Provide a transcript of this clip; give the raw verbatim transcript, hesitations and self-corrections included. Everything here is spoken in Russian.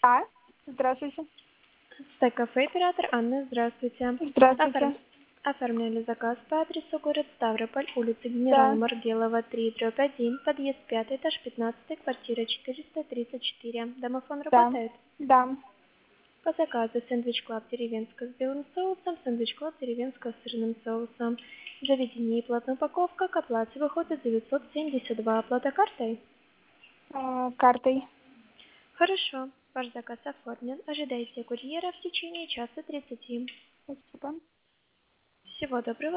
Да, здравствуйте. Стек-кафе «Император». Анна, здравствуйте. Здравствуйте. Оформ- Оформляли заказ по адресу город Ставрополь, улица генерала Да, Маргелова, три, дробь один, подъезд пятый, этаж пятнадцатый, квартира четыреста тридцать четыре. Домофон да, работает? да. По заказу сэндвич клаб деревенская с белым соусом, сэндвич клаб деревенская с сырным соусом. Заведение и платная упаковка к оплате выходит девятьсот семьдесят два. Оплата картой? А, картой. Хорошо. Ваш заказ оформлен. Ожидайте курьера в течение часа тридцати. Спасибо. Всего доброго.